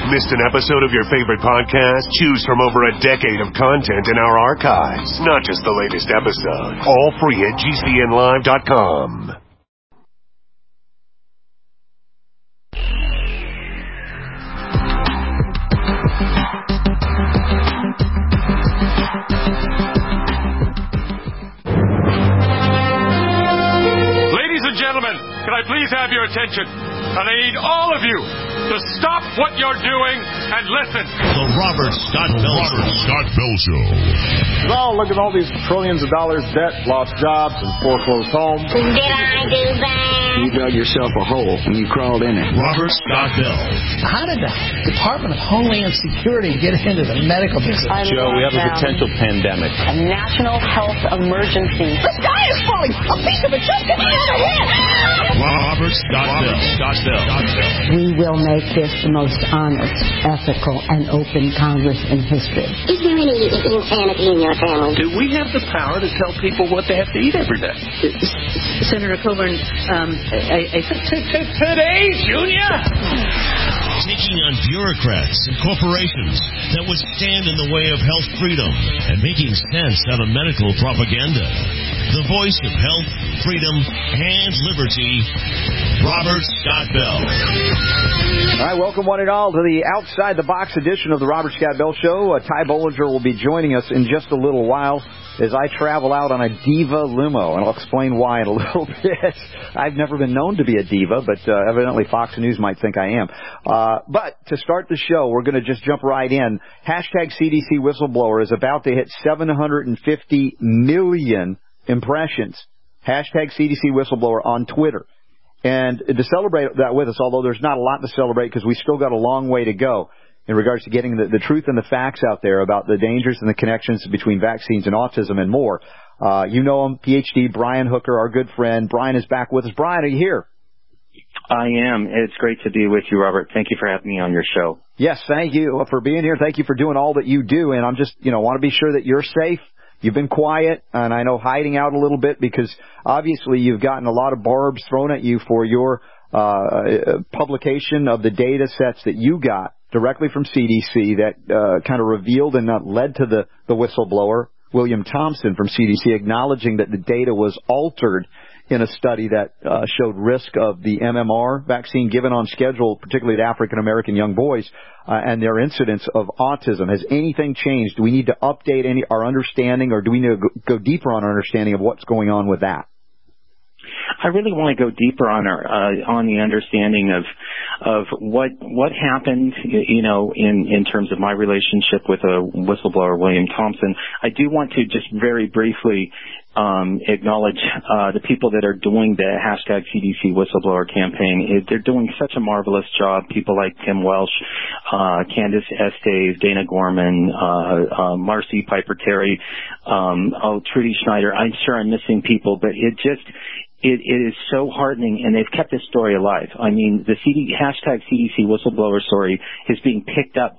Missed an episode of your favorite podcast? Choose from over a decade of content in our archives. Not just the latest episode. All free at GCNlive.com. Ladies and gentlemen, can I please have your attention? And I need all of you to stop what you're doing and listen. The Robert Scott Bell Show. Oh, look at all these trillions of dollars debt, lost jobs, and foreclosed homes. Did I do that? You dug yourself a hole and you crawled in it. Robert Scott Bell. How did the Department of Homeland Security get into the medical business? Joe, we have a potential pandemic. A national health emergency. The sky is falling! A piece of it just hit me on the head! Robert Scott Bell. We will make this the most honest, ethical, and open Congress in history. Is there any insanity in your family? Do we have the power to tell people what they have to eat every day? Senator Coburn, Today, Junior! Taking on bureaucrats and corporations that would stand in the way of health freedom and making sense out of medical propaganda. The voice of health, freedom, and liberty, Robert Scott Bell. All right, welcome one and all to the Outside the Box edition of the Robert Scott Bell Show. Ty Bollinger will be joining us in just a little while as I travel out on a diva limo, and I'll explain why in a little bit. I've never been known to be a diva, but evidently Fox News might think I am. But to start the show, we're going to just jump right in. Hashtag CDC Whistleblower is about to hit 750 million impressions. Hashtag CDC Whistleblower on Twitter. And to celebrate that with us, although there's not a lot to celebrate because we still got a long way to go in regards to getting the truth and the facts out there about the dangers and the connections between vaccines and autism and more. You know him, PhD, Brian Hooker, our good friend. Brian is back with us. Brian, are you here? I am. It's great to be with you, Robert. Thank you for having me on your show. Yes, thank you for being here. Thank you for doing all that you do. And I'm just, want to be sure that you're safe. You've been quiet, and I know hiding out a little bit because obviously you've gotten a lot of barbs thrown at you for your publication of the data sets that you got directly from CDC that kind of revealed and led to the whistleblower, William Thompson from CDC, acknowledging that the data was altered in a study that showed risk of the MMR vaccine given on schedule, particularly to African-American young boys, and their incidence of autism. Has anything changed? Do we need to update our understanding, or do we need to go deeper on our understanding of what's going on with that? I really want to go deeper on the understanding of what happened, in terms of my relationship with a whistleblower, William Thompson. I do want to just very briefly acknowledge the people that are doing the hashtag CDC whistleblower campaign. They're doing such a marvelous job. People like Tim Welsh, Candace Estes, Dana Gorman, Marcy Piper Terry, Trudy Schneider. I'm sure I'm missing people, but it is so heartening, and they've kept this story alive. I mean, the hashtag CDC whistleblower story is being picked up.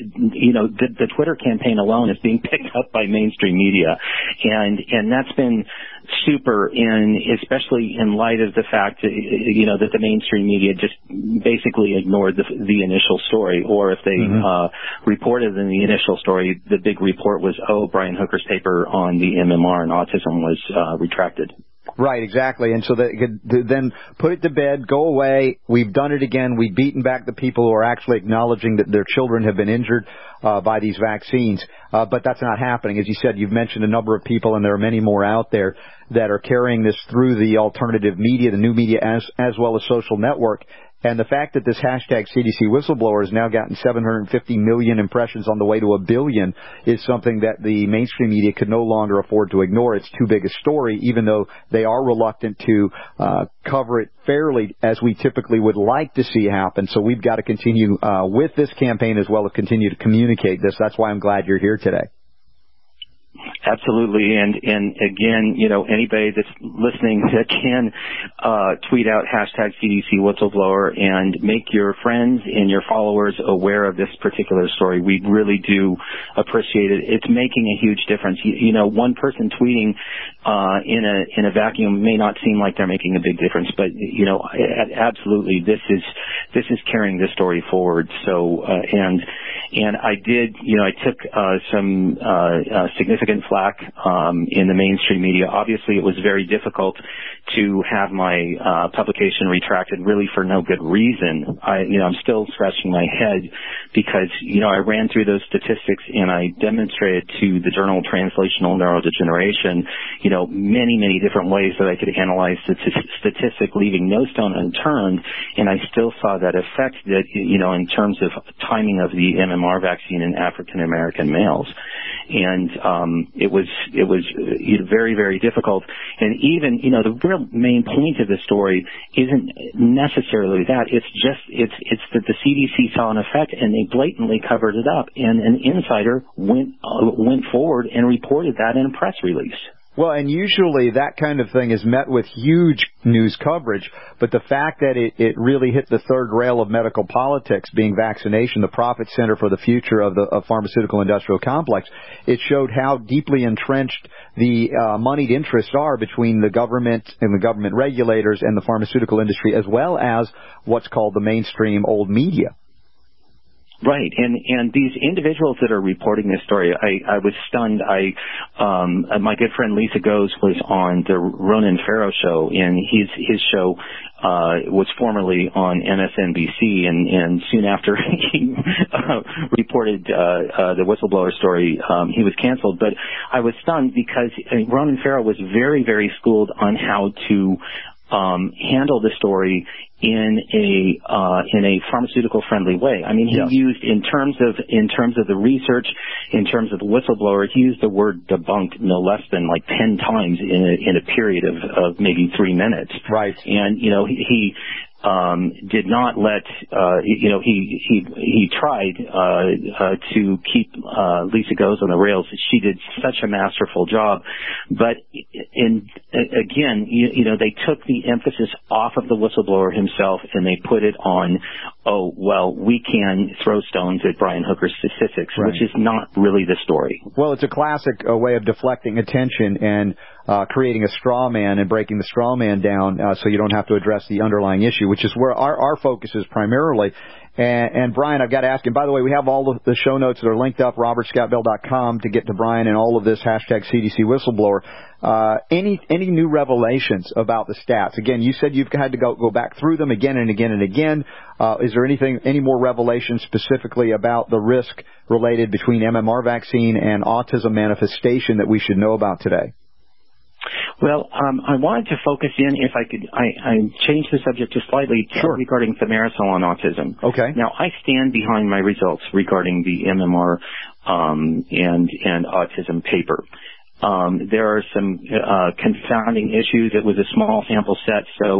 The Twitter campaign alone is being picked up by mainstream media, and that's been super, especially in light of the fact that, that the mainstream media just basically ignored the initial story, or if they reported in the initial story, the big report was, Brian Hooker's paper on the MMR and autism was retracted. Right, exactly. And so they could then put it to bed, go away. We've done it again. We've beaten back the people who are actually acknowledging that their children have been injured by these vaccines. But that's not happening. As you said, you've mentioned a number of people, and there are many more out there that are carrying this through the alternative media, the new media, as well as social network. And the fact that this hashtag CDC whistleblower has now gotten 750 million impressions on the way to 1 billion is something that the mainstream media could no longer afford to ignore. It's too big a story, even though they are reluctant to cover it fairly as we typically would like to see happen. So we've got to continue with this campaign as well as continue to communicate this. That's why I'm glad you're here today. Absolutely, and again, anybody that's listening that can tweet out #CDC whistleblower and make your friends and your followers aware of this particular story. We really do appreciate it. It's making a huge difference. One person tweeting in a vacuum may not seem like they're making a big difference, but absolutely, this is carrying this story forward. So and I did, I took some significant flack in the mainstream media. Obviously, it was very difficult to have my publication retracted, really for no good reason. I'm still scratching my head because I ran through those statistics and I demonstrated to the journal Translational Neurodegeneration, many different ways that I could analyze the statistic, leaving no stone unturned, and I still saw that effect that in terms of timing of the MMR vaccine in African American males. And it was very, very difficult. And even, the real main point of the story isn't necessarily that. It's that the CDC saw an effect and they blatantly covered it up. And an insider went forward and reported that in a press release. Well, and usually that kind of thing is met with huge news coverage, but the fact that it really hit the third rail of medical politics, being vaccination, the profit center for the future of the pharmaceutical industrial complex, it showed how deeply entrenched the moneyed interests are between the government and the government regulators and the pharmaceutical industry, as well as what's called the mainstream old media. Right, and these individuals that are reporting this story, I was stunned. My good friend Lisa Goes was on the Ronan Farrow show, and his show was formerly on MSNBC, and soon after he reported the whistleblower story, he was canceled. But I was stunned because Ronan Farrow was very, very schooled on how to handle the story in a pharmaceutical friendly way. I mean, he used in terms of the research, in terms of the whistleblower, he used the word debunked no less than like 10 times in a period of maybe 3 minutes. Right. And he did not let he tried to keep Lisa Goes on the rails. She did such a masterful job, but again, they took the emphasis off of the whistleblower himself and they put it on, we can throw stones at Brian Hooker's statistics, right, which is not really the story. Well, it's a classic way of deflecting attention and creating a straw man and breaking the straw man down so you don't have to address the underlying issue, which is where our focus is primarily. And Brian, I've got to ask you, by the way, we have all of the show notes that are linked up, robertscottbell.com, to get to Brian and all of this #CDC whistleblower. Any new revelations about the stats? Again, you said you've had to go back through them again and again and again. Is there any more revelations specifically about the risk related between MMR vaccine and autism manifestation that we should know about today? Well, I wanted to focus in, if I could, I changed the subject just slightly regarding thimerosal and autism. Okay. Now, I stand behind my results regarding the MMR and autism paper. There are some confounding issues. It was a small sample set, so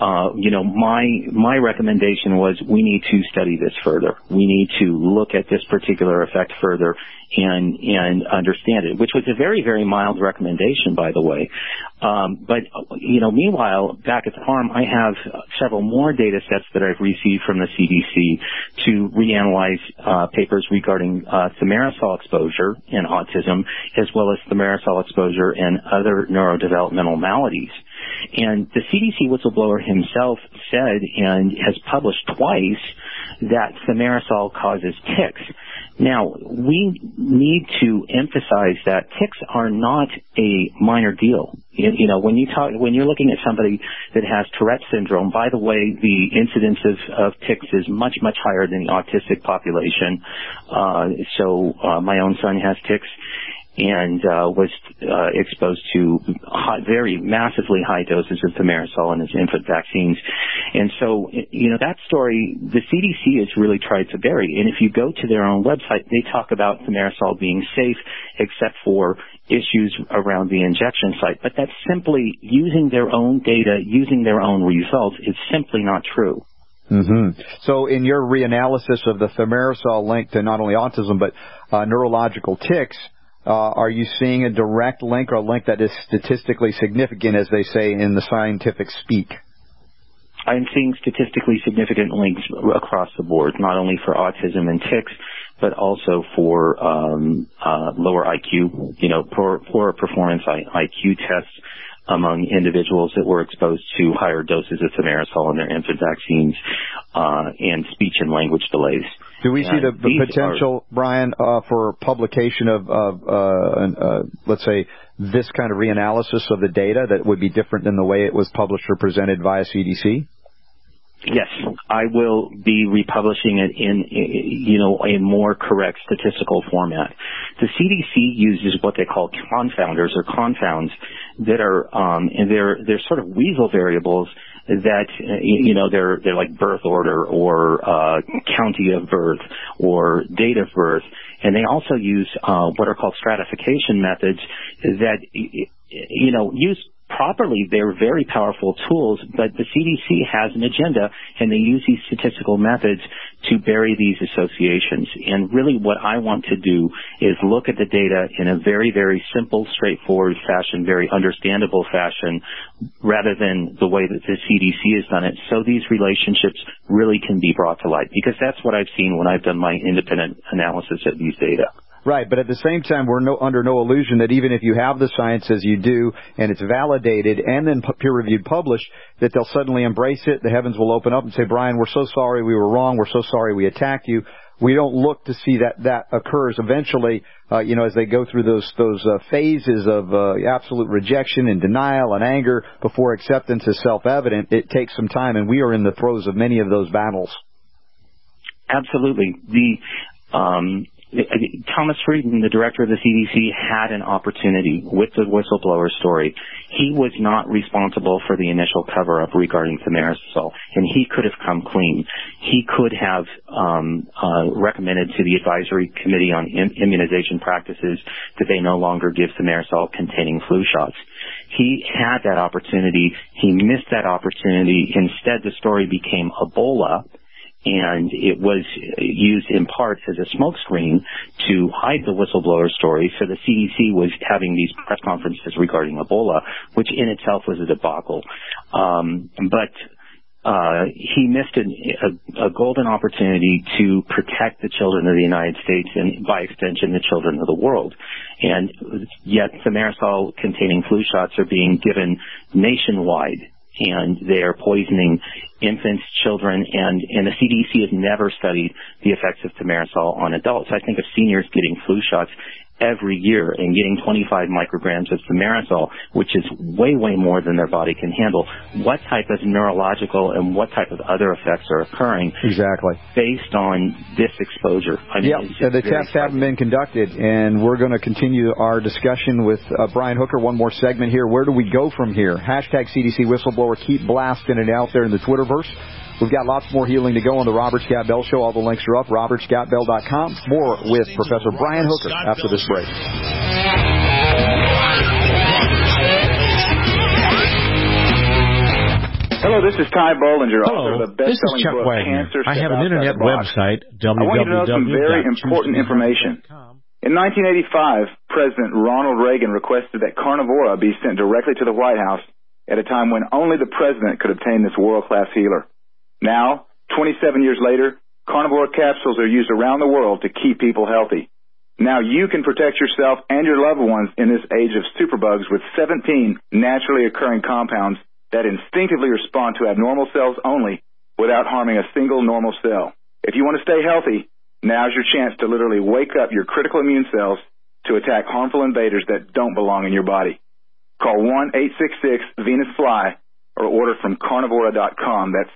my recommendation was we need to study this further. We need to look at this particular effect further and understand it, which was a very, very mild recommendation, by the way. But meanwhile, back at the farm, I have several more data sets that I've received from the CDC to reanalyze papers regarding thimerosal exposure in autism, as well as thimerosal exposure and other neurodevelopmental maladies. And the CDC whistleblower himself said and has published twice that thimerosal causes tics. Now, we need to emphasize that tics are not a minor deal. When you're looking at somebody that has Tourette syndrome, by the way, the incidence of tics is much, much higher than the autistic population. So my own son has tics and was exposed to very massively high doses of thimerosal in his infant vaccines. And so, that story, the CDC has really tried to bury. And if you go to their own website, they talk about thimerosal being safe, except for issues around the injection site. But that's simply using their own data, using their own results. It's simply not true. Mm-hmm. So in your reanalysis of the thimerosal link to not only autism but neurological tics, Are you seeing a direct link or a link that is statistically significant, as they say in the scientific speak? I'm seeing statistically significant links across the board, not only for autism and tics, but also for lower IQ, poorer performance IQ tests among individuals that were exposed to higher doses of thimerosal in their infant vaccines, and speech and language delays. Do we see the potential, Brian, for publication of let's say, this kind of reanalysis of the data that would be different than the way it was published or presented via CDC? Yes, I will be republishing it in a more correct statistical format. The CDC uses what they call confounders or confounds that are, and they're sort of weasel variables that, they're like birth order or county of birth or date of birth. And they also use what are called stratification methods that, use properly. They're very powerful tools, but the CDC has an agenda, and they use these statistical methods to bury these associations. And really what I want to do is look at the data in a very, very simple, straightforward fashion, very understandable fashion, rather than the way that the CDC has done it, so these relationships really can be brought to light, because that's what I've seen when I've done my independent analysis of these data. Right, but at the same time, we're under no illusion that even if you have the science as you do, and it's validated and then peer-reviewed published, that they'll suddenly embrace it, the heavens will open up and say, Brian, we're so sorry we were wrong, we're so sorry we attacked you. We don't look to see that occurs eventually, as they go through those phases of absolute rejection and denial and anger before acceptance is self-evident. It takes some time, and we are in the throes of many of those battles. Absolutely. Thomas Frieden, the director of the CDC, had an opportunity with the whistleblower story. He was not responsible for the initial cover-up regarding thimerosal, and he could have come clean. He could have recommended to the advisory committee on immunization practices that they no longer give thimerosal-containing flu shots. He had that opportunity. He missed that opportunity. Instead, the story became Ebola, and it was used in part as a smokescreen to hide the whistleblower story. So the CDC was having these press conferences regarding Ebola, which in itself was a debacle. But he missed a golden opportunity to protect the children of the United States and, by extension, the children of the world. And yet thimerosal-containing flu shots are being given nationwide, and they are poisoning infants, children, and the CDC has never studied the effects of thimerosal on adults. I think of seniors getting flu shots every year and getting 25 micrograms of thimerosal, which is way, way more than their body can handle. What type of neurological and what type of other effects are occurring exactly based on this exposure? The tests haven't been conducted, and we're going to continue our discussion with Brian Hooker. One more segment here. Where do we go from here? Hashtag CDC Whistleblower. Keep blasting it out there in the Twitterverse. We've got lots more healing to go on the Robert Scott Bell Show. All the links are up, robertscottbell.com. More with Professor Brian Hooker after this break. Hello, this is Ty Bollinger, author of the best-selling book, Cancer. I have an internet website, I want you to know some very important information. In 1985, President Ronald Reagan requested that Carnivora be sent directly to the White House at a time when only the president could obtain this world-class healer. Now, 27 years later, Carnivora capsules are used around the world to keep people healthy. Now you can protect yourself and your loved ones in this age of superbugs with 17 naturally occurring compounds that instinctively respond to abnormal cells only without harming a single normal cell. If you want to stay healthy, now's your chance to literally wake up your critical immune cells to attack harmful invaders that don't belong in your body. Call 1-866-VENUS-FLY or order from carnivora.com. That's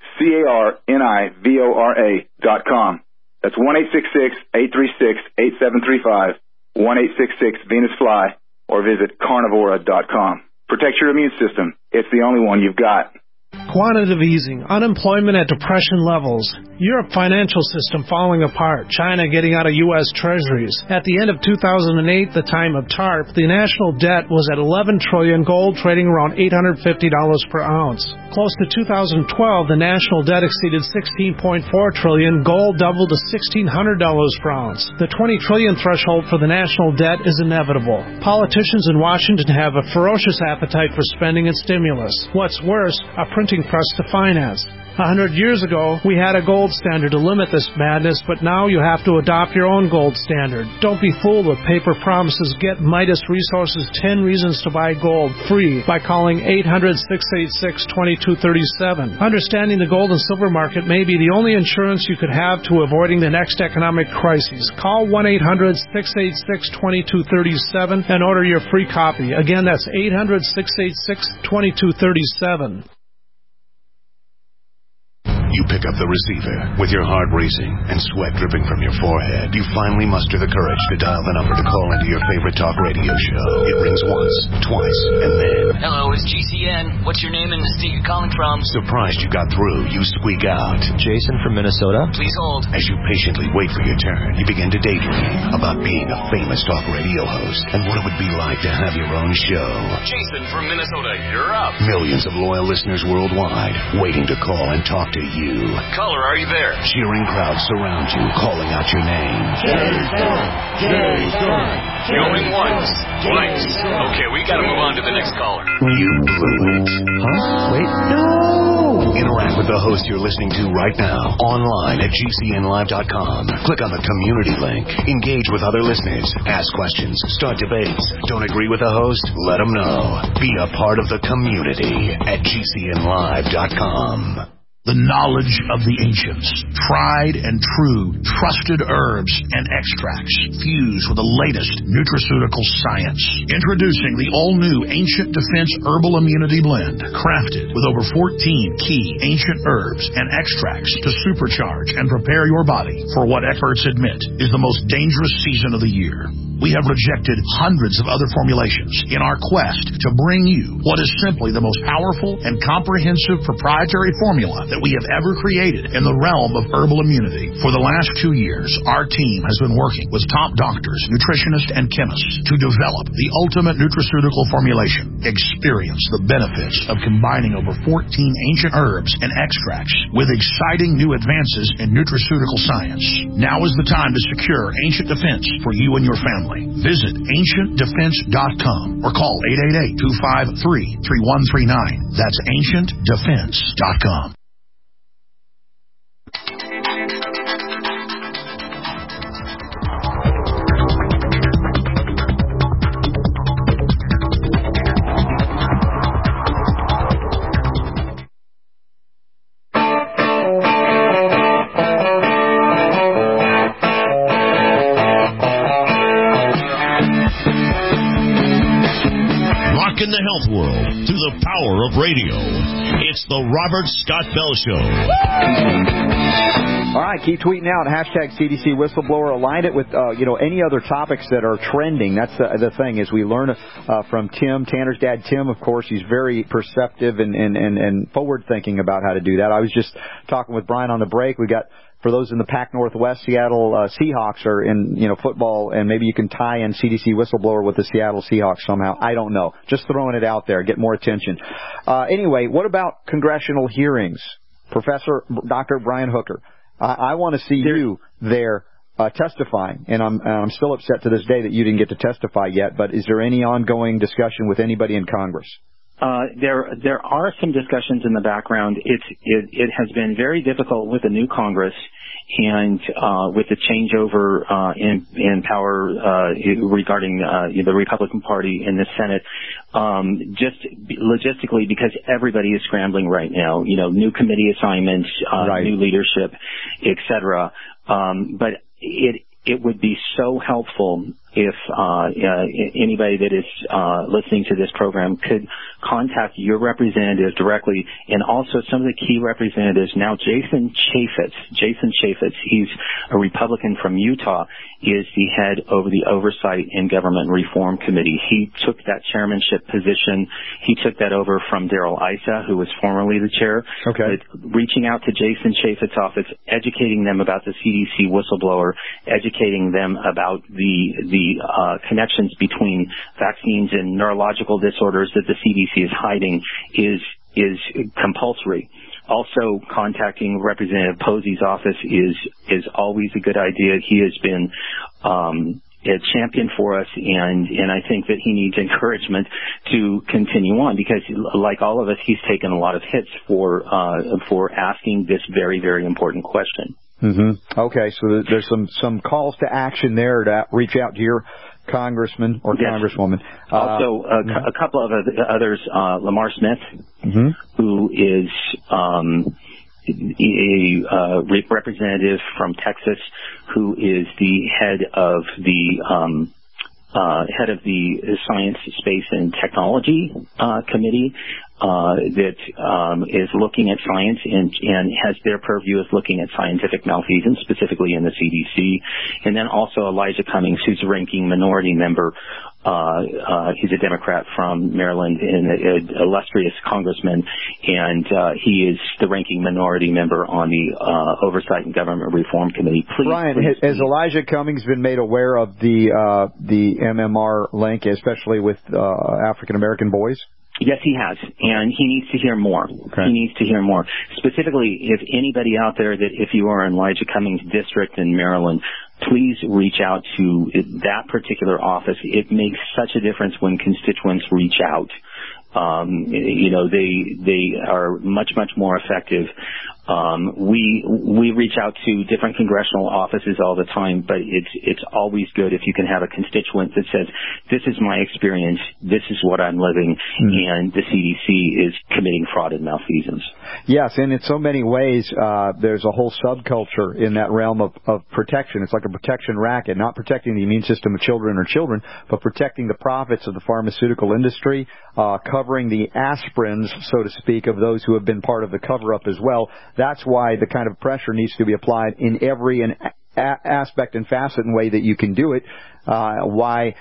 carnivora.com. That's 1-866-836-8735, 1-866-VENUS-FLY, or visit carnivora.com. Protect your immune system. It's the only one you've got. Quantitative easing, unemployment at depression levels, Europe financial system falling apart, China getting out of U.S. treasuries. At the end of 2008, the time of TARP, the national debt was at $11 trillion, gold trading around $850 per ounce. Close to 2012, the national debt exceeded $16.4 trillion, gold doubled to $1,600 per ounce. The $20 trillion threshold for the national debt is inevitable. Politicians in Washington have a ferocious appetite for spending and stimulus. What's worse, a printing press to finance. 100 years ago, we had a gold standard to limit this madness, but now you have to adopt your own gold standard. Don't be fooled with paper promises. Get Midas Resources 10 Reasons to Buy Gold free by calling 800-686-2237. Understanding the gold and silver market may be the only insurance you could have to avoiding the next economic crisis. Call 1-800-686-2237 and order your free copy. Again, that's 800-686-2237. You pick up the receiver. With your heart racing and sweat dripping from your forehead, you finally muster the courage to dial the number to call into your favorite talk radio show. It rings once, twice, and then... Hello, it's GCN. What's your name and the state you're calling from? Surprised you got through, you squeak out. Jason from Minnesota. Please hold. As you patiently wait for your turn, you begin to daydream about being a famous talk radio host and what it would be like to have your own show. Jason from Minnesota, you're up. Millions of loyal listeners worldwide waiting to call and talk to you. Caller, are you there? Cheering crowds surround you, calling out your name. Jason! Jason! Going once, twice. Okay, we gotta move on to the next caller. You blew it. Huh? Wait, no! Interact with the host you're listening to right now, online at GCNlive.com. Click on the community link. Engage with other listeners. Ask questions. Start debates. Don't agree with the host? Let them know. Be a part of the community at GCNlive.com. The knowledge of the ancients, tried and true, trusted herbs and extracts fused with the latest nutraceutical science. Introducing the all-new Ancient Defense Herbal Immunity Blend, crafted with over 14 key ancient herbs and extracts to supercharge and prepare your body for what experts admit is the most dangerous season of the year. We have rejected hundreds of other formulations in our quest to bring you what is simply the most powerful and comprehensive proprietary formula that we have ever created in the realm of herbal immunity. For the last 2 years, our team has been working with top doctors, nutritionists, and chemists to develop the ultimate nutraceutical formulation. Experience the benefits of combining over 14 ancient herbs and extracts with exciting new advances in nutraceutical science. Now is the time to secure Ancient Defense for you and your family. Visit AncientDefense.com or call 888-253-3139. That's AncientDefense.com. In the health world through the power of radio. It's the Robert Scott Bell Show. All right, keep tweeting out hashtag CDC whistleblower. Align it with any other topics that are trending. That's the thing is we learn from Tim, Tanner's dad, Tim. Of course, he's very perceptive and forward thinking about how to do that. I was just talking with Brian on the break. We got. For those in the Pac Northwest, Seattle Seahawks are in football, and maybe you can tie in CDC whistleblower with the Seattle Seahawks somehow. I don't know. Just throwing it out there, get more attention. Anyway, what about congressional hearings? Professor Dr. Brian Hooker, I want to see you there testifying, and I'm still upset to this day that you didn't get to testify yet. But is there any ongoing discussion with anybody in Congress? There are some discussions in the background. It has been very difficult with the new Congress and with the changeover in power regarding the Republican Party in the Senate, just logistically because everybody is scrambling right now. New committee assignments, new leadership, etc. But it would be so helpful if anybody that is listening to this program could contact your representative directly, and also some of the key representatives. Now, Jason Chaffetz, he's a Republican from Utah, is the head over the Oversight and Government Reform Committee. He took that chairmanship position. He took that over from Darrell Issa, who was formerly the chair. Okay. But reaching out to Jason Chaffetz's office, educating them about the CDC whistleblower, educating them about the connections between vaccines and neurological disorders that the CDC is hiding is compulsory. Also, contacting Representative Posey's office is always a good idea. He has been a champion for us, and I think that he needs encouragement to continue on, because, like all of us, he's taken a lot of hits for asking this very, very important question. Mm-hmm. Okay, so there's some calls to action there to reach out to your congressman or congresswoman. Also, a couple of others, Lamar Smith, who is a representative from Texas, who is the head of the Science, Space, and Technology Committee that is looking at science and has their purview is looking at scientific malfeasance, specifically in the CDC. And then also Elijah Cummings, who's a ranking minority member. He's a Democrat from Maryland and an illustrious congressman, and he is the ranking minority member on the Oversight and Government Reform Committee. Brian, has Elijah Cummings been made aware of the MMR link, especially with African American boys? Yes, he has, and he needs to hear more. Okay. He needs to hear more. Specifically, if anybody out there if you are in Elijah Cummings' district in Maryland, please reach out to that particular office. It makes such a difference when constituents reach out. They are much more effective. We reach out to different congressional offices all the time, but it's always good if you can have a constituent that says, this is my experience, this is what I'm living, and the CDC is committing fraud and malfeasance. Yes, and in so many ways, there's a whole subculture in that realm of protection. It's like a protection racket, not protecting the immune system of children, but protecting the profits of the pharmaceutical industry, covering the aspirins, so to speak, of those who have been part of the cover-up as well. That's why the kind of pressure needs to be applied in every aspect and facet and way that you can do it. I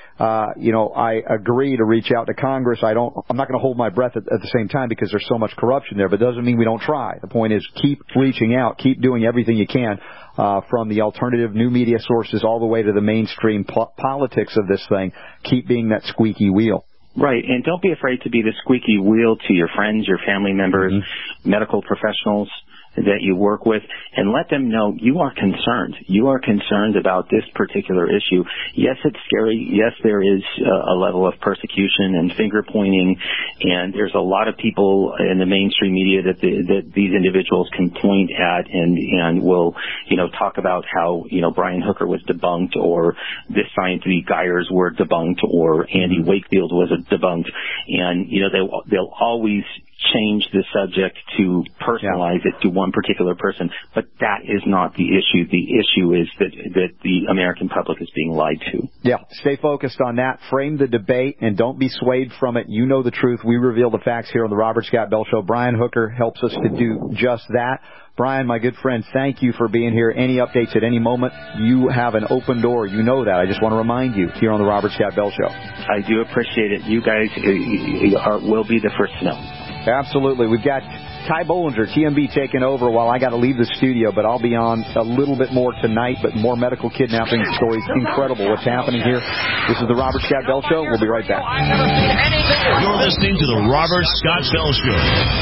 agree to reach out to Congress. I'm not going to hold my breath at the same time, because there's so much corruption there, but it doesn't mean we don't try. The point is, keep reaching out, keep doing everything you can, from the alternative new media sources all the way to the mainstream politics of this thing. Keep being that squeaky wheel. Right, and don't be afraid to be the squeaky wheel to your friends, your family members, medical professionals that you work with, and let them know you are concerned. You are concerned about this particular issue. Yes, it's scary. Yes, there is a level of persecution and finger pointing, and there's a lot of people in the mainstream media that these individuals can point at and will, talk about how, Brian Hooker was debunked, or this scientific Geyers were debunked, or Andy Wakefield was debunked, and, they'll always change the subject to personalize it to one particular person, but that is not the issue. The issue is that the American public is being lied to. Yeah, stay focused on that. Frame the debate, and don't be swayed from it. You know the truth. We reveal the facts here on the Robert Scott Bell Show. Brian Hooker helps us to do just that. Brian, my good friend, thank you for being here. Any updates at any moment, you have an open door. You know that. I just want to remind you here on the Robert Scott Bell Show. I do appreciate it. You guys will be the first to know. Absolutely. We've got Ty Bollinger, TMB, taking over while I got to leave the studio, but I'll be on a little bit more tonight, but more medical kidnapping stories. Incredible what's happening here. This is the Robert Scott Bell Show. We'll be right back. You're listening to the Robert Scott Bell Show.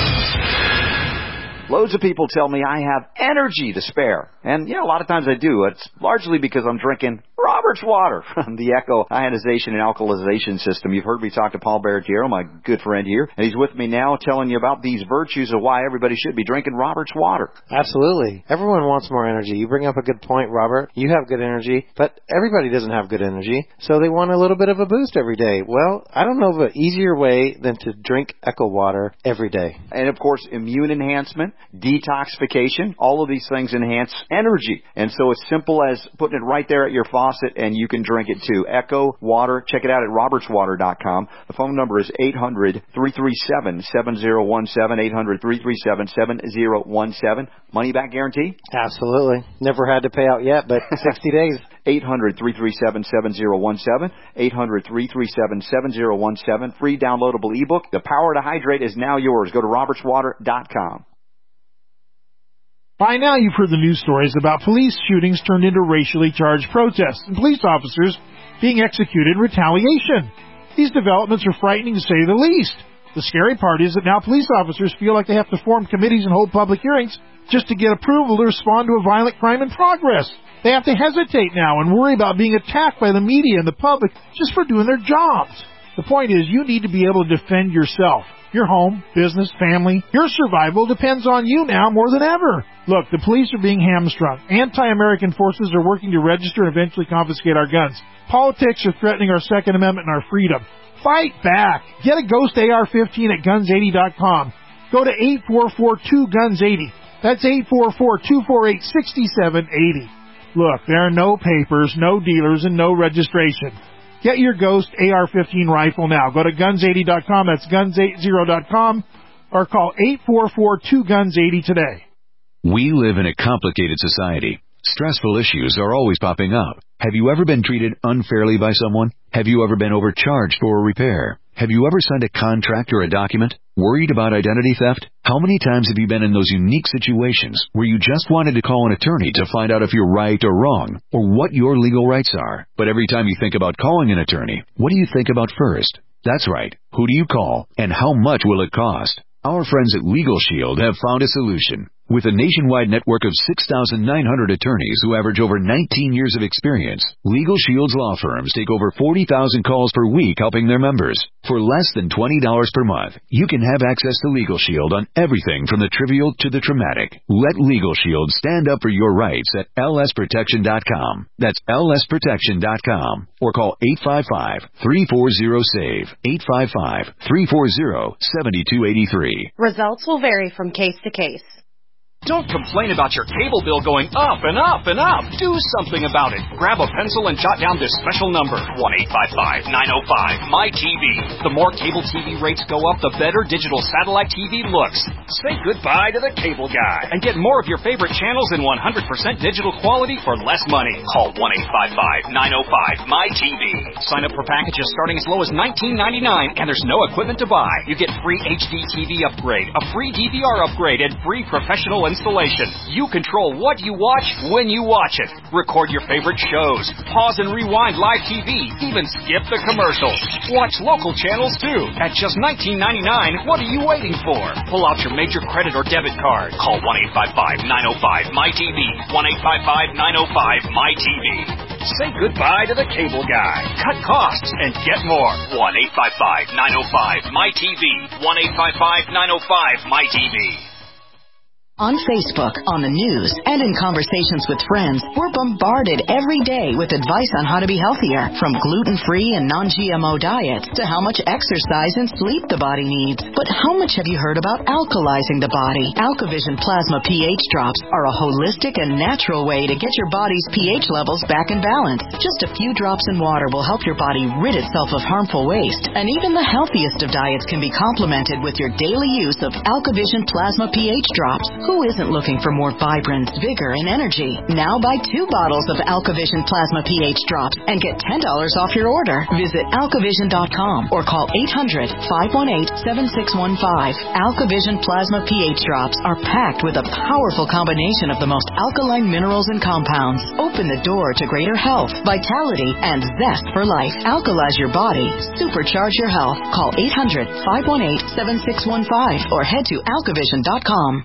Loads of people tell me I have energy to spare. And, a lot of times I do. It's largely because I'm drinking Robert's water from the Echo Ionization and Alkalization System. You've heard me talk to Paul Barretiero, my good friend here, and he's with me now telling you about these virtues of why everybody should be drinking Robert's water. Absolutely. Everyone wants more energy. You bring up a good point, Robert. You have good energy, but everybody doesn't have good energy, so they want a little bit of a boost every day. Well, I don't know of an easier way than to drink Echo water every day. And, of course, immune enhancement, detoxification, all of these things enhance energy. And so it's simple as putting it right there at your faucet and you can drink it too. Echo Water. Check it out at robertswater.com. The phone number is 800-337-7017, 800-337-7017. Money back guarantee? Absolutely. Never had to pay out yet, but 60 days. 800-337-7017, 800-337-7017. Free downloadable ebook. The Power to Hydrate is now yours. Go to robertswater.com. By now you've heard the news stories about police shootings turned into racially charged protests and police officers being executed in retaliation. These developments are frightening to say the least. The scary part is that now police officers feel like they have to form committees and hold public hearings just to get approval to respond to a violent crime in progress. They have to hesitate now and worry about being attacked by the media and the public just for doing their jobs. The point is, you need to be able to defend yourself. Your home, business, family, your survival depends on you now more than ever. Look, the police are being hamstrung. Anti-American forces are working to register and eventually confiscate our guns. Politics are threatening our Second Amendment and our freedom. Fight back. Get a Ghost AR-15 at guns80.com. Go to 844-2-GUNS-80. That's 844-248-6780. Look, there are no papers, no dealers, and no registration. Get your Ghost AR-15 rifle now. Go to guns80.com. That's guns80.com. Or call 844-2-GUNS-80 today. We live in a complicated society. Stressful issues are always popping up. Have you ever been treated unfairly by someone? Have you ever been overcharged for a repair? Have you ever signed a contract or a document? Worried about identity theft? How many times have you been in those unique situations where you just wanted to call an attorney to find out if you're right or wrong, or what your legal rights are? But every time you think about calling an attorney, what do you think about first? That's right. Who do you call, and how much will it cost? Our friends at Legal Shield have found a solution. With a nationwide network of 6,900 attorneys who average over 19 years of experience, Legal Shield's law firms take over 40,000 calls per week helping their members. For less than $20 per month, you can have access to Legal Shield on everything from the trivial to the traumatic. Let Legal Shield stand up for your rights at lsprotection.com. That's lsprotection.com. Or call 855-340-SAVE, 855-340-7283. Results will vary from case to case. Don't complain about your cable bill going up and up and up. Do something about it. Grab a pencil and jot down this special number, 1-855-905-MY-TV. The more cable TV rates go up, the better digital satellite TV looks. Say goodbye to the cable guy and get more of your favorite channels in 100% digital quality for less money. Call 1-855-905-MY-TV. Sign up for packages starting as low as $19.99, and there's no equipment to buy. You get free HD TV upgrade, a free DVR upgrade, and free professional installation. You control what you watch when you watch it. Record your favorite shows. Pause and rewind live TV. Even skip the commercials. Watch local channels too. At just $19.99, what are you waiting for? Pull out your major credit or debit card. Call 1-855-905-MY-TV. 1-855-905-MY-TV. Say goodbye to the cable guy. Cut costs and get more. 1-855-905-MY-TV. 1-855-905-MY-TV. On Facebook, on the news, and in conversations with friends, we're bombarded every day with advice on how to be healthier, from gluten-free and non-GMO diets to how much exercise and sleep the body needs. But how much have you heard about alkalizing the body? AlkaVision Plasma pH drops are a holistic and natural way to get your body's pH levels back in balance. Just a few drops in water will help your body rid itself of harmful waste, and even the healthiest of diets can be complemented with your daily use of AlkaVision Plasma pH drops. Who isn't looking for more vibrance, vigor, and energy? Now buy 2 bottles of AlkaVision Plasma pH drops and get $10 off your order. Visit alkavision.com or call 800-518-7615. AlkaVision Plasma pH drops are packed with a powerful combination of the most alkaline minerals and compounds. Open the door to greater health, vitality, and zest for life. Alkalize your body. Supercharge your health. Call 800-518-7615 or head to alkavision.com.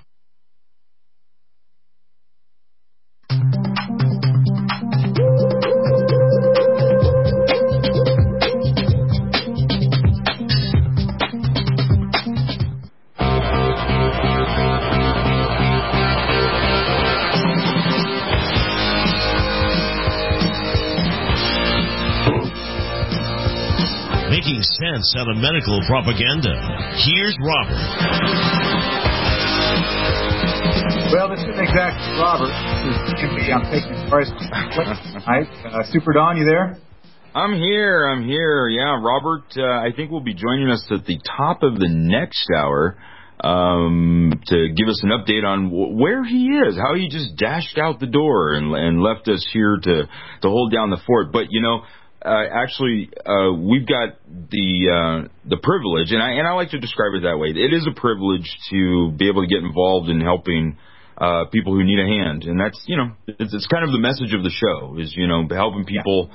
Making sense out of medical propaganda. Here's Robert. Well, this isn't exactly Robert. This is me. I'm taking his price. Super Don, you there? I'm here. Yeah, Robert, I think will be joining us at the top of the next hour to give us an update on where he is, how he just dashed out the door and left us here to hold down the fort. But, actually, we've got the privilege, and I like to describe it that way. It is a privilege to be able to get involved in helping people who need a hand, and that's it's kind of the message of the show is helping people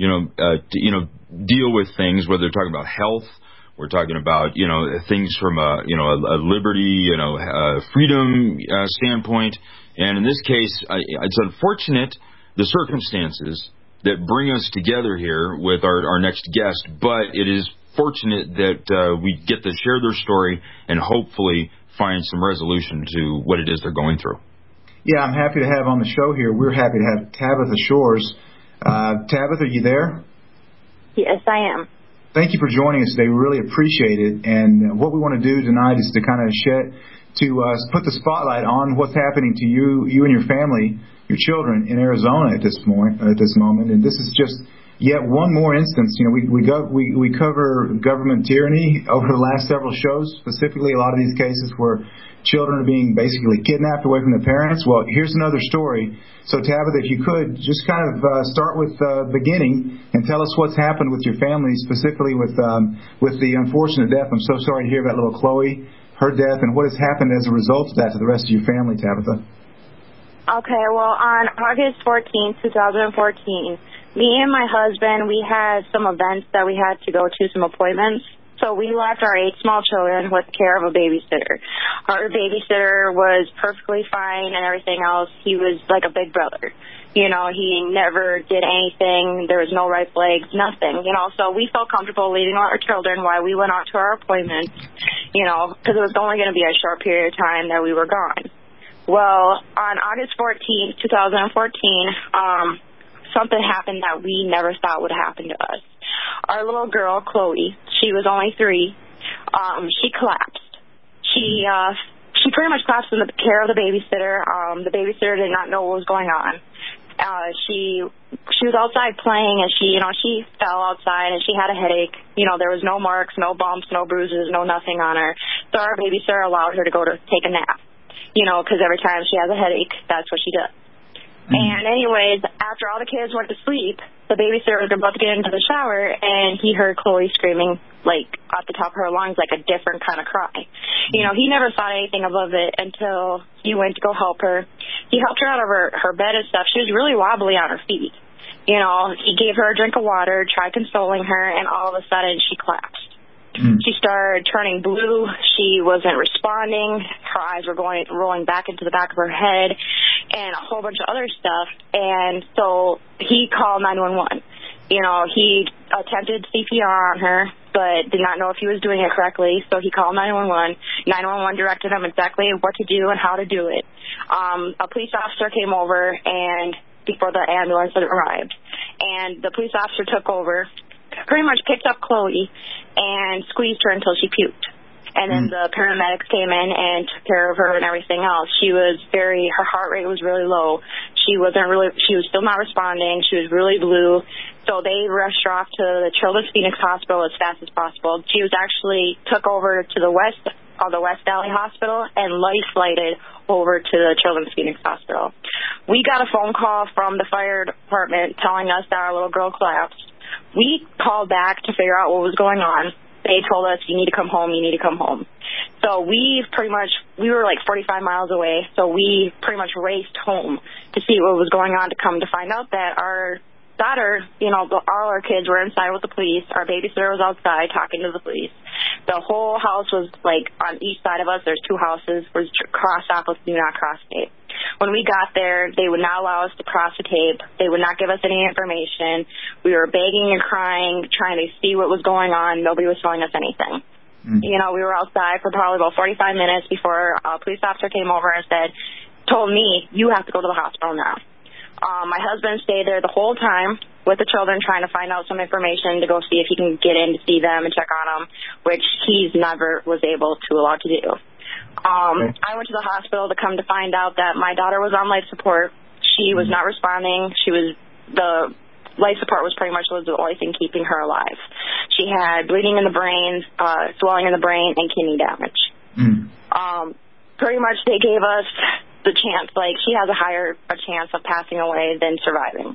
deal with things, whether they're talking about health, we're talking about things from a liberty, freedom standpoint, and in this case, it's unfortunate the circumstances that bring us together here with our next guest, but it is fortunate that we get to share their story and hopefully find some resolution to what it is they're going through. Yeah, I'm happy to have on the show here. We're happy to have Tabitha Shores. Tabitha, are you there? Yes, I am. Thank you for joining us today. We really appreciate it. And what we want to do tonight is to kind of put the spotlight on what's happening to you and your family, your children in Arizona at this moment. And this is just yet one more instance. We cover government tyranny over the last several shows, specifically a lot of these cases where children are being basically kidnapped away from their parents. Well, here's another story. So, Tabitha, if you could, just kind of start with the beginning and tell us what's happened with your family, specifically with the unfortunate death. I'm so sorry to hear about little Chloe, her death, and what has happened as a result of that to the rest of your family, Tabitha. Okay, well, on August 14, 2014, me and my husband, we had some events that we had to go to, some appointments. So we left our 8 small children with care of a babysitter. Our babysitter was perfectly fine and everything else. He was like a big brother. He never did anything. There was no red flags, nothing. So we felt comfortable leaving our children while we went out to our appointments, because it was only going to be a short period of time that we were gone. Well, on August 14, 2014, something happened that we never thought would happen to us. Our little girl, Chloe, she was only 3. She collapsed. She pretty much collapsed in the care of the babysitter. The babysitter did not know what was going on. She was outside playing, and she fell outside, and she had a headache. There was no marks, no bumps, no bruises, no nothing on her. So our babysitter allowed her to go to take a nap. Because every time she has a headache, that's what she does. And anyways, after all the kids went to sleep, the babysitter was about to get into the shower, and he heard Chloe screaming, like, at the top of her lungs, like a different kind of cry. He never thought anything above it until he went to go help her. He helped her out of her bed and stuff. She was really wobbly on her feet. He gave her a drink of water, tried consoling her, and all of a sudden she collapsed. She started turning blue. She wasn't responding. Her eyes were rolling back into the back of her head and a whole bunch of other stuff. And so he called 911. He attempted CPR on her, but did not know if he was doing it correctly. So he called 911. 911 directed him exactly what to do and how to do it. A police officer came over and before the ambulance had arrived. And the police officer took over, pretty much picked up Chloe and squeezed her until she puked. And then the paramedics came in and took care of her and everything else. Her heart rate was really low. She was still not responding. She was really blue. So they rushed her off to the Children's Phoenix Hospital as fast as possible. She was actually took over to the West Valley Hospital and life flighted over to the Children's Phoenix Hospital. We got a phone call from the fire department telling us that our little girl collapsed. We called back to figure out what was going on. They told us, you need to come home, you need to come home. So we were like 45 miles away, so we pretty much raced home to see what was going on, to come to find out that our daughter, all our kids were inside with the police. Our babysitter was outside talking to the police. The whole house was like on each side of us. There's 2 houses, was crossed off with do not cross tape. When we got there, they would not allow us to cross the tape. They would not give us any information. We were begging and crying, trying to see what was going on. Nobody was telling us anything. We were outside for probably about 45 minutes before a police officer came over and told me, you have to go to the hospital now. My husband stayed there the whole time with the children, trying to find out some information to go see if he can get in to see them and check on them, which he's never was able to allow to do. I went to the hospital to come to find out that my daughter was on life support. She was not responding. The life support was pretty much the only thing keeping her alive. She had bleeding in the brain, swelling in the brain, and kidney damage. Pretty much they gave us the chance, like, she has a higher chance of passing away than surviving.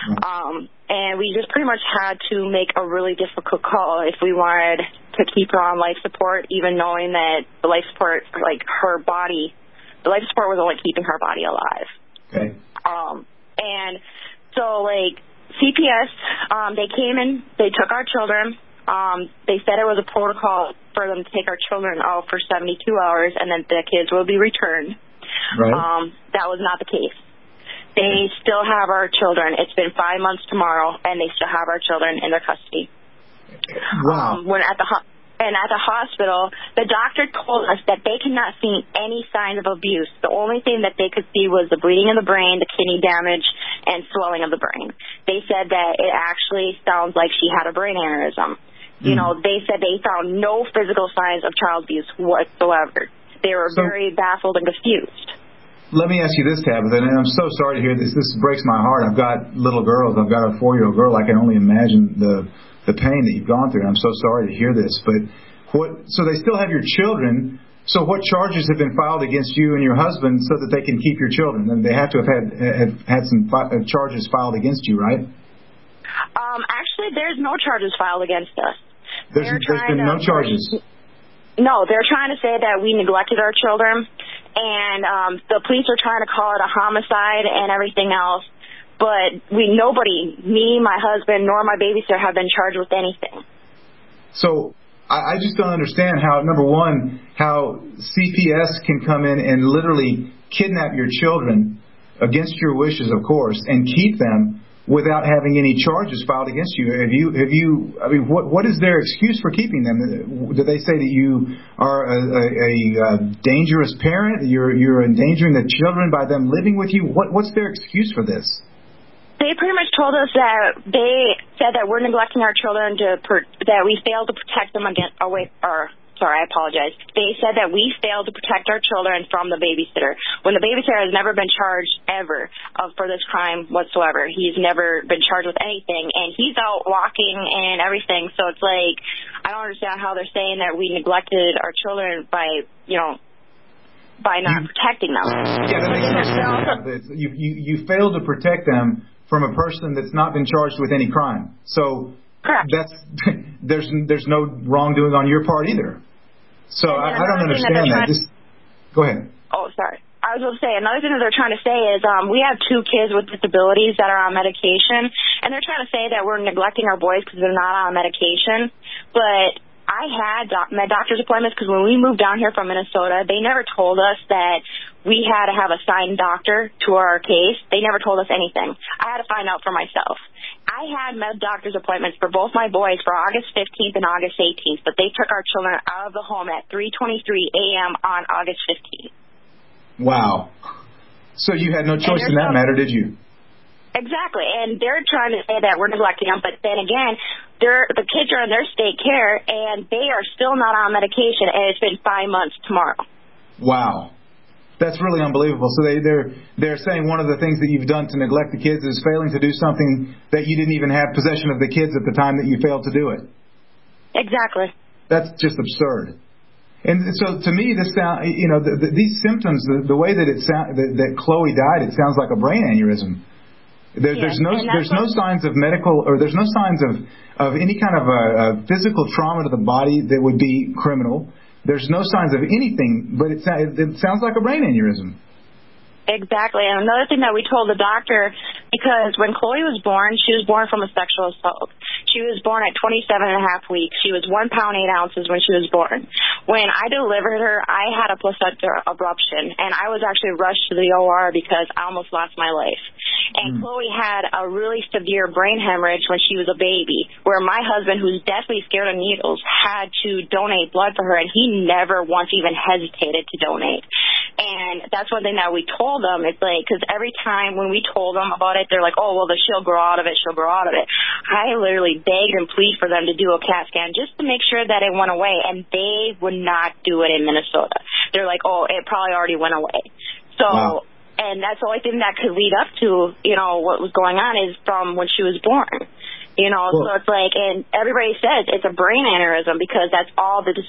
And we just pretty much had to make a really difficult call if we wanted to keep her on life support, even knowing that the life support, like, the life support was only keeping her body alive. Okay. And so, like, CPS, they came in, they took our children. They said it was a protocol for them to take our children out for 72 hours and then the kids will be returned. Right. That was not the case. They still have our children. It's been 5 months tomorrow, and they still have our children in their custody. Wow. At the hospital, the doctor told us that they cannot see any signs of abuse. The only thing that they could see was the bleeding in the brain, the kidney damage, and swelling of the brain. They said that it actually sounds like she had a brain aneurysm. You know, they said they found no physical signs of child abuse whatsoever. They were very baffled and confused. Let me ask you this, Tabitha, and I'm so sorry to hear this. This breaks my heart. I've got little girls. I've got a 4-year-old girl. I can only imagine the pain that you've gone through. I'm so sorry to hear this. But so they still have your children. So what charges have been filed against you and your husband so that they can keep your children? And they have to have had some charges filed against you, right? Actually, there's no charges filed against us. There's been no charges. No, they're trying to say that we neglected our children, and the police are trying to call it a homicide and everything else. But nobody, me, my husband, nor my babysitter have been charged with anything. So I just don't understand how, number one, how CPS can come in and literally kidnap your children against your wishes, of course, and keep them without having any charges filed against you. I mean, what is their excuse for keeping them? Do they say that you are a dangerous parent? You're endangering the children by them living with you? What's their excuse for this? They pretty much told us that they said that we're neglecting our children, that we failed to protect them Sorry, I apologize. They said that we failed to protect our children from the babysitter, when the babysitter has never been charged ever for this crime whatsoever. He's never been charged with anything, and he's out walking and everything. So it's like, I don't understand how they're saying that we neglected our children by not protecting them. Yeah, that makes no sense. You failed to protect them from a person that's not been charged with any crime. So correct. There's no wrongdoing on your part either. So I don't understand that. Go ahead. Oh, sorry. I was going to say, another thing that they're trying to say is we have 2 kids with disabilities that are on medication, and they're trying to say that we're neglecting our boys because they're not on medication. But I had doctor's appointments because when we moved down here from Minnesota, they never told us that we had to have a signed doctor to our case. They never told us anything. I had to find out for myself. I had doctor's appointments for both my boys for August 15th and August 18th, but they took our children out of the home at 3:23 a.m. on August 15th. Wow. So you had no choice in that matter, did you? Exactly, and they're trying to say that we're neglecting them, but then again, the kids are in their state care, and they are still not on medication, and it's been 5 months tomorrow. Wow. That's really unbelievable. So they're saying one of the things that you've done to neglect the kids is failing to do something that you didn't even have possession of the kids at the time that you failed to do it. Exactly. That's just absurd. And so to me, this these symptoms, the way that that Chloe died, it sounds like a brain aneurysm. There's no signs of medical, or there's no signs of any kind of a physical trauma to the body that would be criminal. There's no signs of anything, but it sounds like a brain aneurysm. Exactly. And another thing that we told the doctor, because when Chloe was born, she was born from a sexual assault. She was born at 27 and a half weeks. She was 1 pound 8 ounces when she was born. When I delivered her, I had a placenta abruption, and I was actually rushed to the OR because I almost lost my life. And Chloe had a really severe brain hemorrhage when she was a baby, where my husband, who's deathly scared of needles, had to donate blood for her, and he never once even hesitated to donate. And that's one thing that we told them. It's like, because every time when we told them about it, they're like, oh, well, she'll grow out of it, she'll grow out of it. I literally begged and pleaded for them to do a CAT scan just to make sure that it went away, and they would not do it in Minnesota. they're like, oh, it probably already went away. So, wow. And that's the only thing that could lead up to, what was going on is from when she was born. So it's like, and everybody says it's a brain aneurysm because that's all it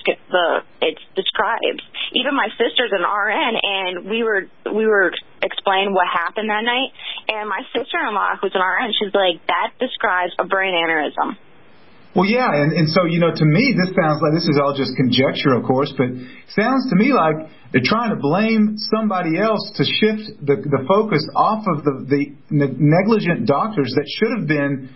describes. Even my sister's an RN, and we were explaining what happened that night, and my sister-in-law, who's an RN, she's like, that describes a brain aneurysm. Well, yeah, and so, to me, this sounds like, this is all just conjecture, of course, but it sounds to me like they're trying to blame somebody else to shift the focus off of the negligent doctors that should have been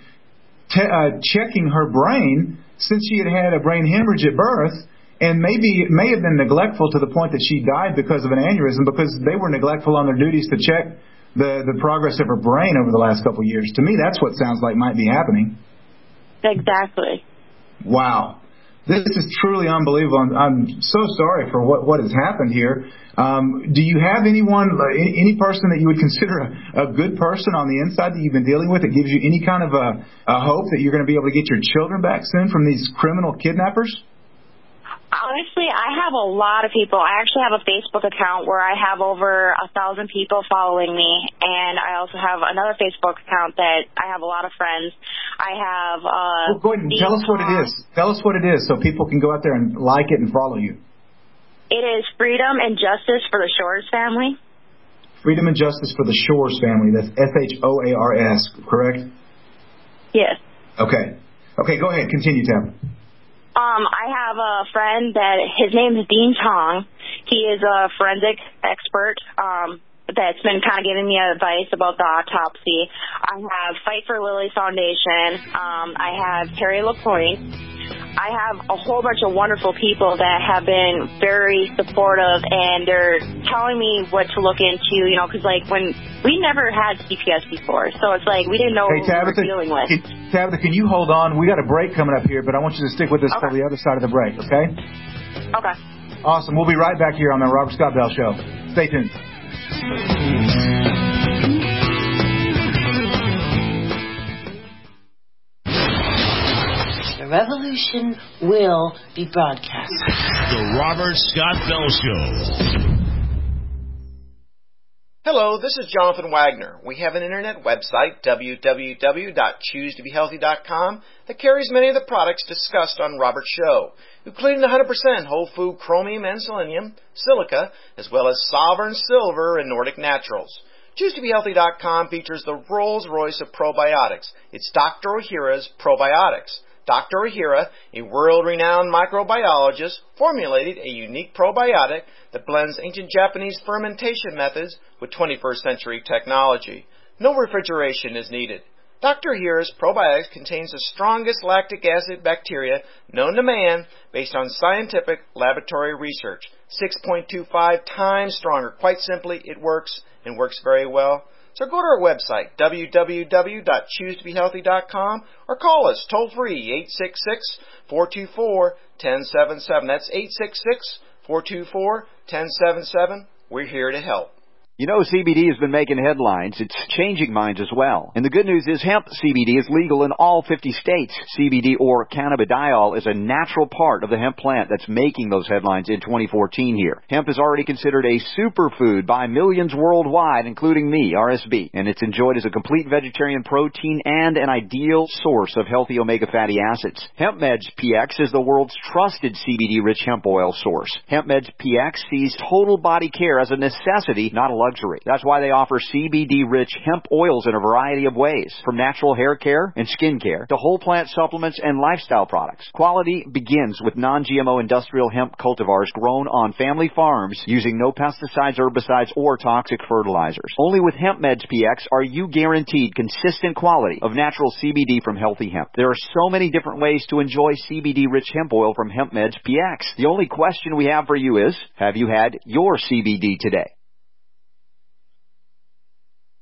checking her brain since she had a brain hemorrhage at birth, and maybe it may have been neglectful to the point that she died because of an aneurysm because they were neglectful on their duties to check the progress of her brain over the last couple of years. To me, that's what sounds like might be happening. Exactly. Wow. This is truly unbelievable. I'm so sorry for what has happened here. Do you have any person that you would consider a good person on the inside that you've been dealing with that gives you any kind of a hope that you're going to be able to get your children back soon from these criminal kidnappers? Honestly, I have a lot of people. I actually have a Facebook account where I have over 1,000 people following me, and I also have another Facebook account that I have a lot of friends. I have go ahead and tell us what it is. Tell us what it is so people can go out there and like it and follow you. It is Freedom and Justice for the Shores family. Freedom and Justice for the Shores family. That's SHOARS, correct? Yes. Okay, go ahead. Continue, Tab. I have a friend that his name is Dean Tong. He is a forensic expert that's been kind of giving me advice about the autopsy. I have Fight for Lily Foundation. I have Terry LaPointe. I have a whole bunch of wonderful people that have been very supportive, and they're telling me what to look into, because, when we never had CPS before, so it's like we didn't know what we were dealing with. Tabitha, can you hold on? We got a break coming up here, but I want you to stick with us till the other side of the break, okay? Okay. Awesome. We'll be right back here on the Robert Scott Bell Show. Stay tuned. The revolution will be broadcast. The Robert Scott Bell Show. Hello, this is Jonathan Wagner. We have an internet website, www.choosetobehealthy.com, that carries many of the products discussed on Robert's show, including the 100% whole food chromium and selenium, silica, as well as Sovereign Silver and Nordic Naturals. ChooseToBeHealthy.com features the Rolls-Royce of probiotics. It's Dr. Ohhira's Probiotics. Dr. Ohhira, a world-renowned microbiologist, formulated a unique probiotic that blends ancient Japanese fermentation methods with 21st century technology. No refrigeration is needed. Dr. Ohhira's probiotics contains the strongest lactic acid bacteria known to man based on scientific laboratory research. 6.25 times stronger. Quite simply, it works and works very well. So go to our website, www.choosetobehealthy.com, or call us toll-free, 866-424-1077. That's 866-424-1077. We're here to help. CBD has been making headlines. It's changing minds as well. And the good news is hemp CBD is legal in all 50 states. CBD, or cannabidiol, is a natural part of the hemp plant that's making those headlines in 2014 here. Hemp is already considered a superfood by millions worldwide, including me, RSB. And it's enjoyed as a complete vegetarian protein and an ideal source of healthy omega fatty acids. HempMeds PX is the world's trusted CBD-rich hemp oil source. HempMeds PX sees total body care as a necessity, not a luxury. That's why they offer CBD-rich hemp oils in a variety of ways, from natural hair care and skin care to whole plant supplements and lifestyle products. Quality begins with non-GMO industrial hemp cultivars grown on family farms using no pesticides, herbicides, or toxic fertilizers. Only with HempMeds PX are you guaranteed consistent quality of natural CBD from healthy hemp. There are so many different ways to enjoy CBD-rich hemp oil from HempMeds PX. The only question we have for you is, have you had your CBD today?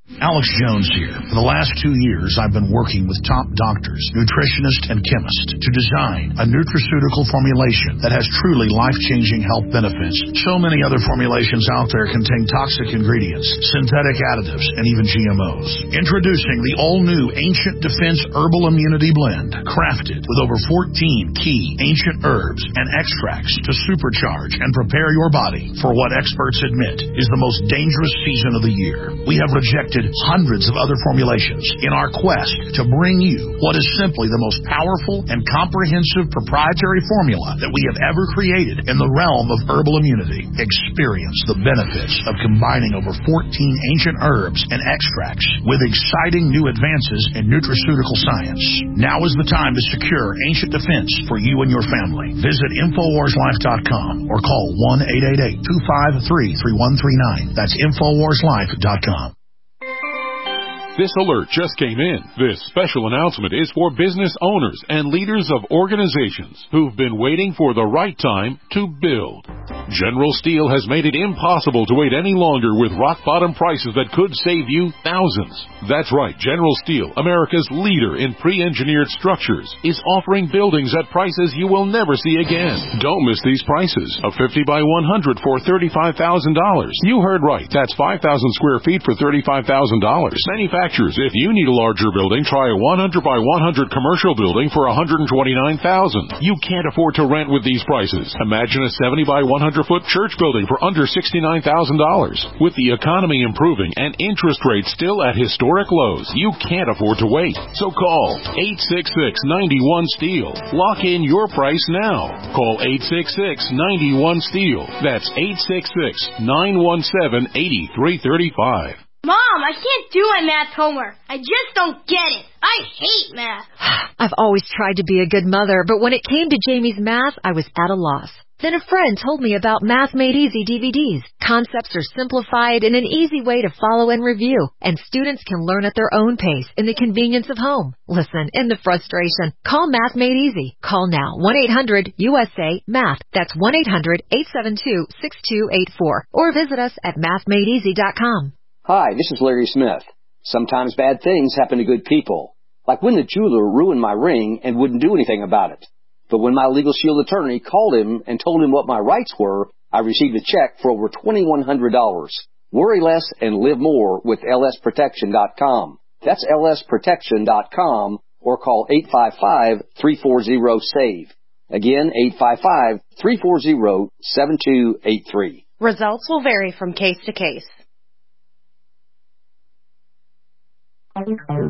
Alex Jones here. For the last 2 years, I've been working with top doctors, nutritionists, and chemists to design a nutraceutical formulation that has truly life-changing health benefits. So many other formulations out there contain toxic ingredients, synthetic additives, and even GMOs. Introducing the all-new Ancient Defense Herbal Immunity Blend, crafted with over 14 key ancient herbs and extracts to supercharge and prepare your body for what experts admit is the most dangerous season of the year. We have rejected hundreds of other formulations in our quest to bring you what is simply the most powerful and comprehensive proprietary formula that we have ever created in the realm of herbal immunity. Experience the benefits of combining over 14 ancient herbs and extracts with exciting new advances in nutraceutical science. Now is the time to secure Ancient Defense for you and your family. Visit InfoWarsLife.com or call 1-888-253-3139. That's InfoWarsLife.com. This alert just came in. This special announcement is for business owners and leaders of organizations who've been waiting for the right time to build. General Steel has made it impossible to wait any longer with rock-bottom prices that could save you thousands. That's right, General Steel, America's leader in pre-engineered structures, is offering buildings at prices you will never see again. Don't miss these prices. A 50 by 100 for $35,000. You heard right. That's 5,000 square feet for $35,000. Manufacturers, if you need a larger building, try a 100 by 100 commercial building for $129,000. You can't afford to rent with these prices. Imagine a 70 by 100-foot church building for under $69,000. With the economy improving and interest rates still at historic lows, you can't afford to wait. So call 866-91-STEEL. Lock in your price now. Call 866-91-STEEL. That's 866-917-8335. Mom, I can't do my math homework. I just don't get it. I hate math. I've always tried to be a good mother, but when it came to Jamie's math, I was at a loss. Then a friend told me about Math Made Easy DVDs. Concepts are simplified in an easy way to follow and review, and students can learn at their own pace in the convenience of home. Listen, in the frustration, call Math Made Easy. Call now, 1-800-USA-MATH. That's 1-800-872-6284. Or visit us at mathmadeeasy.com. Hi, this is Larry Smith. Sometimes bad things happen to good people, like when the jeweler ruined my ring and wouldn't do anything about it. But when my Legal Shield attorney called him and told him what my rights were, I received a check for over $2,100. Worry less and live more with lsprotection.com. That's lsprotection.com or call 855-340-SAVE. Again, 855-340-7283. Results will vary from case to case. The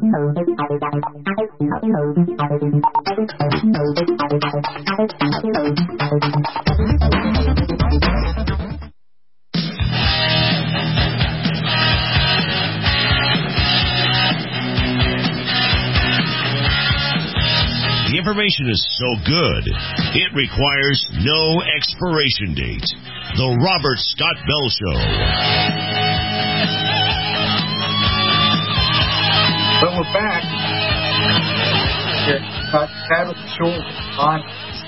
information is so good, it requires no expiration date. The Robert Scott Bell Show. But we're back. Tabitha Short on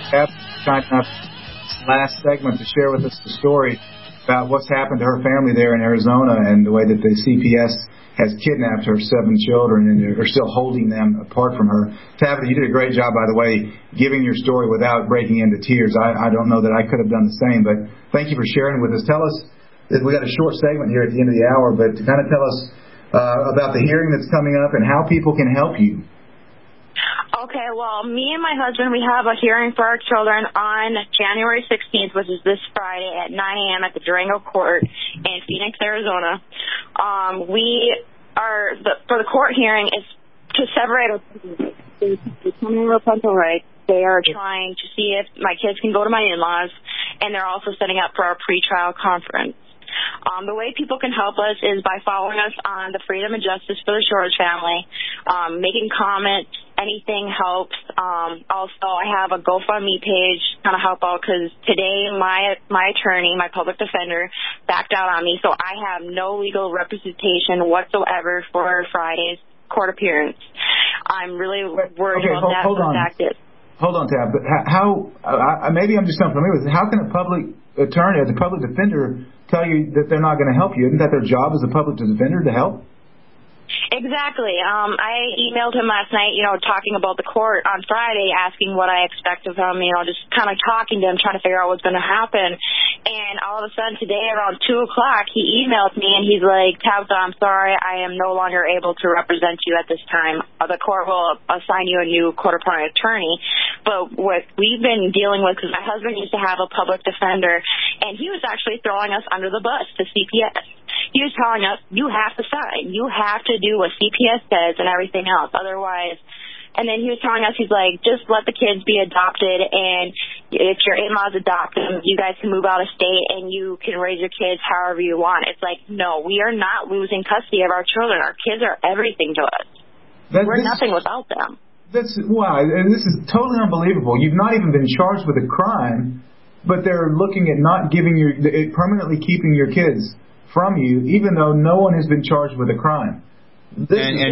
last segment to share with us the story about what's happened to her family there in Arizona and the way that the CPS has kidnapped her 7 children and are still holding them apart from her. Tabitha, you did a great job, by the way, giving your story without breaking into tears. I don't know that I could have done the same, but thank you for sharing with us. Tell us, we got a short segment here at the end of the hour, but to kind of tell us about the hearing that's coming up and how people can help you. Okay, well, me and my husband, we have a hearing for our children on January 16th, which is this Friday at 9 a.m. at the Durango Court in Phoenix, Arizona. For the court hearing is to separate our parental rights. They are trying to see if my kids can go to my in-laws, and they're also setting up for our pretrial conference. The way people can help us is by following us on the Freedom and Justice for the Shores family, making comments. Anything helps. Also, I have a GoFundMe page kind of help out because today my attorney, my public defender, backed out on me, so I have no legal representation whatsoever for Friday's court appearance. I'm really worried about that. Hold on, Tab. But how? Maybe I'm just unfamiliar with it. How can a public attorney, as a public defender, tell you that they're not going to help you? Isn't that their job as a public defender to help? Exactly. I emailed him last night, talking about the court on Friday, asking what I expect of him, just kind of talking to him, trying to figure out what's going to happen. And all of a sudden today around 2 o'clock, he emailed me and he's like, Tabitha, I'm sorry, I am no longer able to represent you at this time. The court will assign you a new court-appointed attorney. But what we've been dealing with, because my husband used to have a public defender, and he was actually throwing us under the bus to CPS. He was telling us, you have to sign. You have to do what CPS says and everything else. Otherwise, and then he was telling us, he's like, just let the kids be adopted, and if your in-laws adopt them, you guys can move out of state and you can raise your kids however you want. It's like, no, we are not losing custody of our children. Our kids are everything to us. We're nothing without them. Wow, and this is totally unbelievable. You've not even been charged with a crime, but they're looking at not giving permanently keeping your kids from you, even though no one has been charged with a crime. Look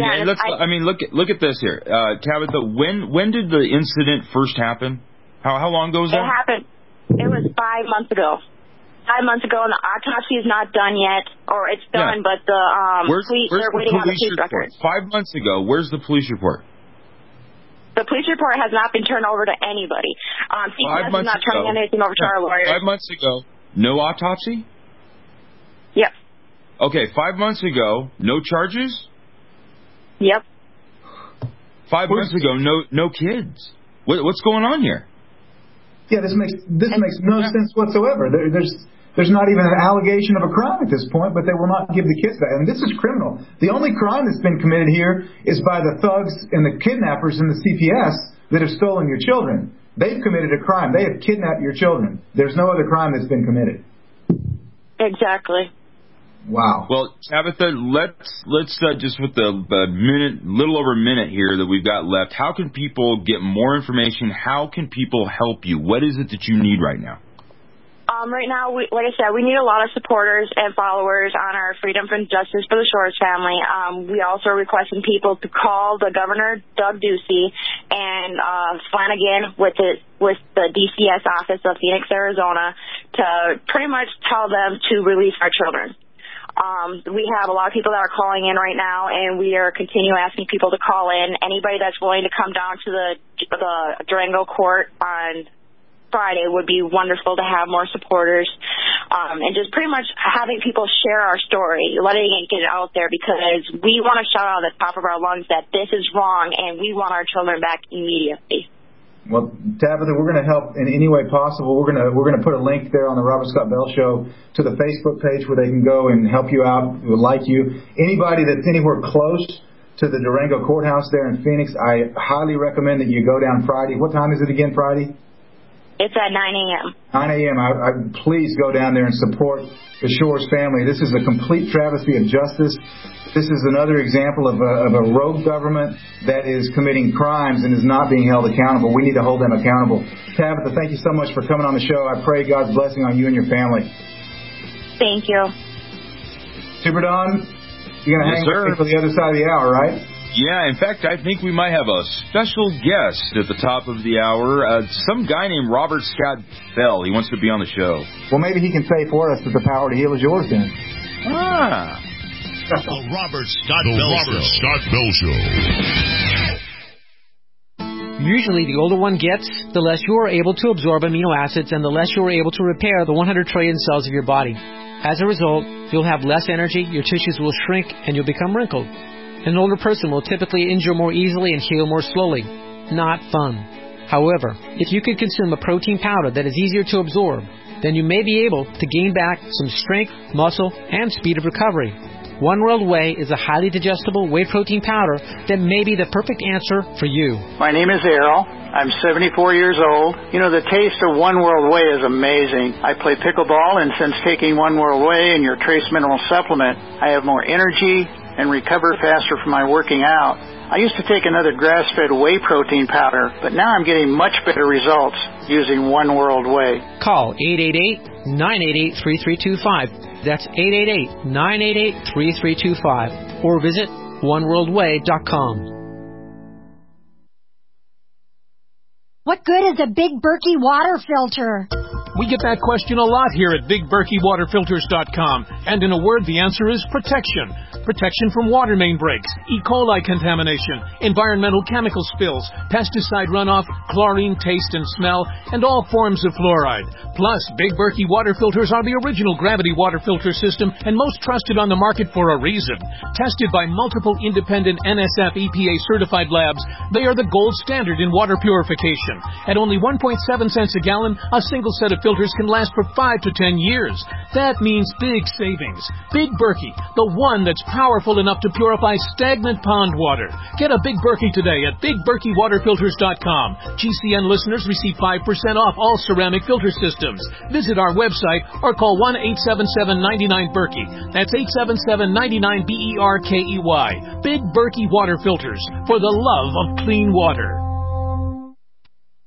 at this here, Tabitha. When did the incident first happen? How long ago was that? It happened. It was 5 months ago. 5 months ago, and the autopsy is not done yet, or it's done, but the where's they're waiting on the police record. 5 months ago, where's the police report? The police report has not been turned over to anybody. CPS is not turning anything over to our lawyers. 5 months ago, no autopsy? Yep. Okay, 5 months ago, no charges? Yep. 5 months ago, no kids. What's going on here? Yeah, this makes no sense whatsoever. There's not even an allegation of a crime at this point, but they will not give the kids back. And this is criminal. The only crime that's been committed here is by the thugs and the kidnappers in the CPS that have stolen your children. They've committed a crime. They have kidnapped your children. There's no other crime that's been committed. Exactly. Wow. Well, Tabitha, let's just with the little over a minute here that we've got left, how can people get more information? How can people help you? What is it that you need right now? Right now, like I said, we need a lot of supporters and followers on our Freedom from Justice for the Shores family. We also are requesting people to call the Governor, Doug Ducey, and Flanagan with the DCS office of Phoenix, Arizona, to pretty much tell them to release our children. We have a lot of people that are calling in right now, and we are continuing asking people to call in. Anybody that's willing to come down to the Durango court on Friday would be wonderful to have more supporters, and just pretty much having people share our story, letting it get out there, because we want to shout out at the top of our lungs that this is wrong, and we want our children back immediately. Well, Tabitha, we're going to help in any way possible. We're going to put a link there on the Robert Scott Bell Show to the Facebook page where they can go and help you out, who would like you. Anybody that's anywhere close to the Durango Courthouse there in Phoenix, I highly recommend that you go down Friday. What time is it again, Friday? It's at 9 a.m. 9 a.m. Please go down there and support the Shores family. This is a complete travesty of justice. This is another example of a rogue government that is committing crimes and is not being held accountable. We need to hold them accountable. Tabitha, thank you so much for coming on the show. I pray God's blessing on you and your family. Thank you. Super Don, you're going to hang with me for the other side of the hour, right? Yeah, in fact, I think we might have a special guest at the top of the hour. Some guy named Robert Scott Bell. He wants to be on the show. Well, maybe he can say for us that the power to heal is yours then. The Robert Scott Bell Show. Usually, the older one gets, the less you are able to absorb amino acids and the less you are able to repair the 100 trillion cells of your body. As a result, you'll have less energy, your tissues will shrink, and you'll become wrinkled. An older person will typically injure more easily and heal more slowly. Not fun. However, if you can consume a protein powder that is easier to absorb, then you may be able to gain back some strength, muscle, and speed of recovery. One World Whey is a highly digestible whey protein powder that may be the perfect answer for you. My name is Errol. I'm 74 years old. You know, the taste of One World Whey is amazing. I play pickleball, and since taking One World Whey and your trace mineral supplement, I have more energy and recover faster from my working out. I used to take another grass-fed whey protein powder, but now I'm getting much better results using One World Whey. Call 888-988-3325. That's 888-988-3325. Or visit oneworldwhey.com. What good is a big Berkey water filter? We get that question a lot here at BigBerkeyWaterFilters.com. And in a word, the answer is protection. Protection from water main breaks, E. coli contamination, environmental chemical spills, pesticide runoff, chlorine taste and smell, and all forms of fluoride. Plus, Big Berkey water filters are the original gravity water filter system and most trusted on the market for a reason. Tested by multiple independent NSF EPA certified labs, they are the gold standard in water purification. At only 1.7 cents a gallon, a single set of filters can last for 5 to 10 years. That means big savings. Big Berkey, the one that's powerful enough to purify stagnant pond water. Get a Big Berkey today at BigBerkeyWaterFilters.com. GCN listeners receive 5% off all ceramic filter systems. Visit our website or call 1-877-99-BERKEY. That's 877-99-BERKEY. Big Berkey Water Filters, for the love of clean water.